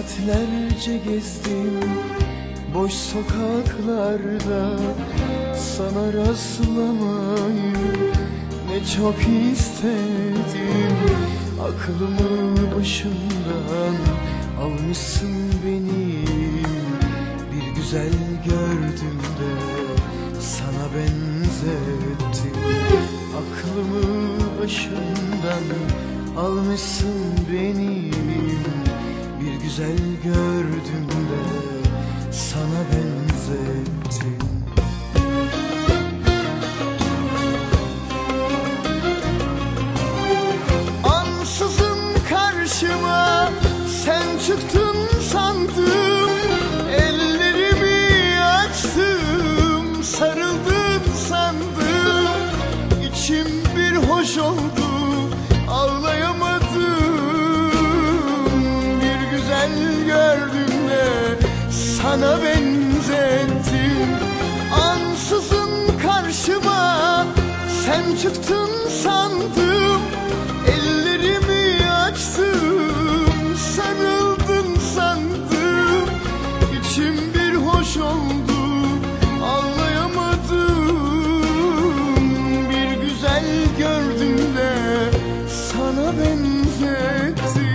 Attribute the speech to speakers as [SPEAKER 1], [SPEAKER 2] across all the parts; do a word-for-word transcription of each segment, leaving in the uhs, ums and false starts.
[SPEAKER 1] Saatlerce gezdim boş sokaklarda, sana rastlamayı ne çok istedim. Aklımı başımdan almışsın benim, bir güzel gördüm de sana benzettim. Aklımı başımdan almışsın benim, bir güzel gördüm de sana benzettim. Ansızın karşıma sen çıktın sandım, ellerimi açtım, sarıldın sandım. İçim bir hoş oldu, ağlayamadım. Bir güzel gördüm de sana benzettim. Ansızın karşıma sen çıktın sandım, ellerimi açtım, sarıldın sandım. İçim bir hoş oldu, ağlayamadım. Bir güzel gördüm de sana benzettim.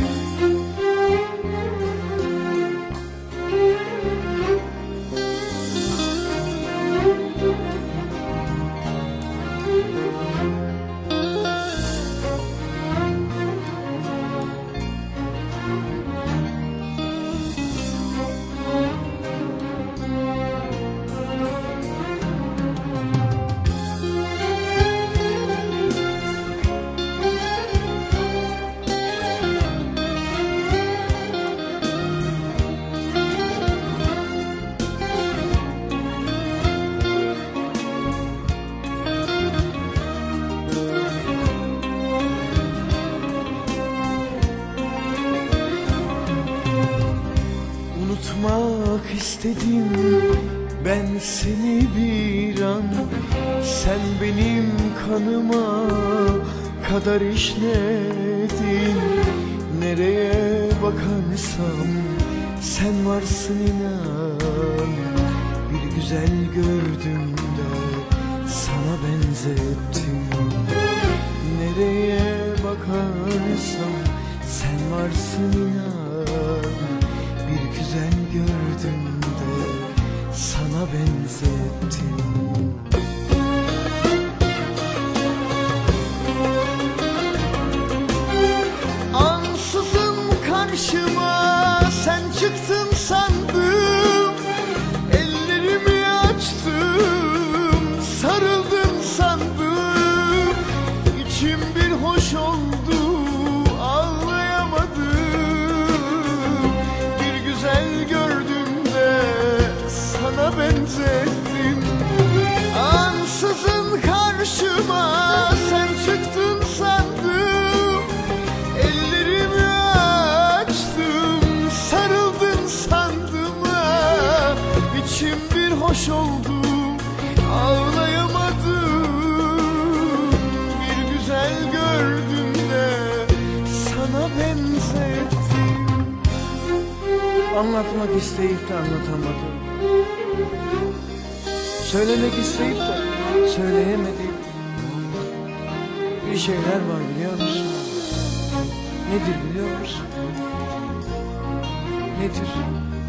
[SPEAKER 1] Unutmak istedim ben seni bir an, sen benim kanıma kadar işledin. Nereye bakarsam sen varsın inan, bir güzel gördüm de sana benzettim. Nereye bakarsam sen varsın inan, bir güzel gördüm de sana benzettim. Ansızın karşıma sen çıktın sandım, ellerimi açtım, sarıldın sandım. İçim bir hoş oldu, ağlayamadım. Bir güzel gördüm de sana benzettim. Ansızın karşıma sen çıktın sandım, ellerimi açtım, sarıldın sandım. Ah, İçim bir hoş oldu, ağlayamadım. Bir güzel gördüm de sana benzettim. Anlatmak isteyip de anlatamadım, söylemek isteyip de söyleyemedim. Bir şeyler var biliyor musun? Nedir biliyor musun? Nedir?